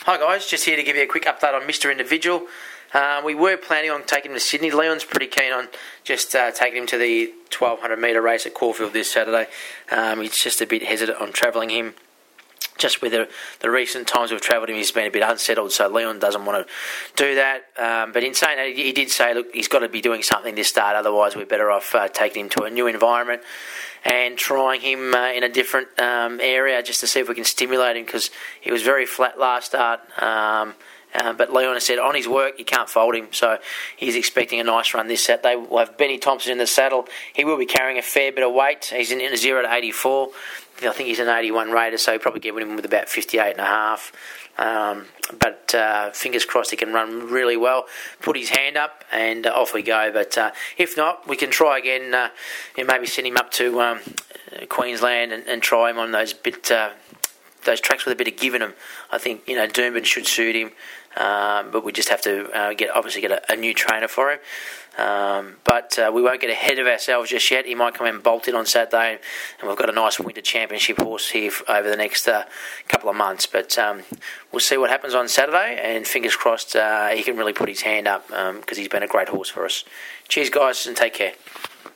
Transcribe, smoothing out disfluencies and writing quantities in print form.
Hi guys, just here to give you a quick update on Mr. Individual. We were planning on taking him to Sydney. Leon's pretty keen on just taking him to the 1200 metre race at Caulfield this Saturday. He's just a bit hesitant on travelling him. Just with the recent times we've travelled him, he's been a bit unsettled, so Leon doesn't want to do that. But in saying that, he did say, look, he's got to be doing something this start, otherwise we're better off taking him to a new environment and trying him in a different area just to see if we can stimulate him, because he was very flat last start. But Leon has said on his work you can't fold him, so he's expecting a nice run this Saturday. We'll have Benny Thompson in the saddle. He will be carrying a fair bit of weight. He's in a 0 to 84. I think he's an 81 rater, so he'll probably get him with about 58.5. But fingers crossed he can run really well, put his hand up, and off we go. But if not, we can try again. Maybe send him up to Queensland and try him on those those tracks with a bit of give in them. I think Doomben should suit him, but we just have to get a new trainer for him. But we won't get ahead of ourselves just yet. He might come in bolted on Saturday, and we've got a nice winter championship horse here over the next couple of months. But we'll see what happens on Saturday, and fingers crossed he can really put his hand up, because he's been a great horse for us. Cheers, guys, and take care.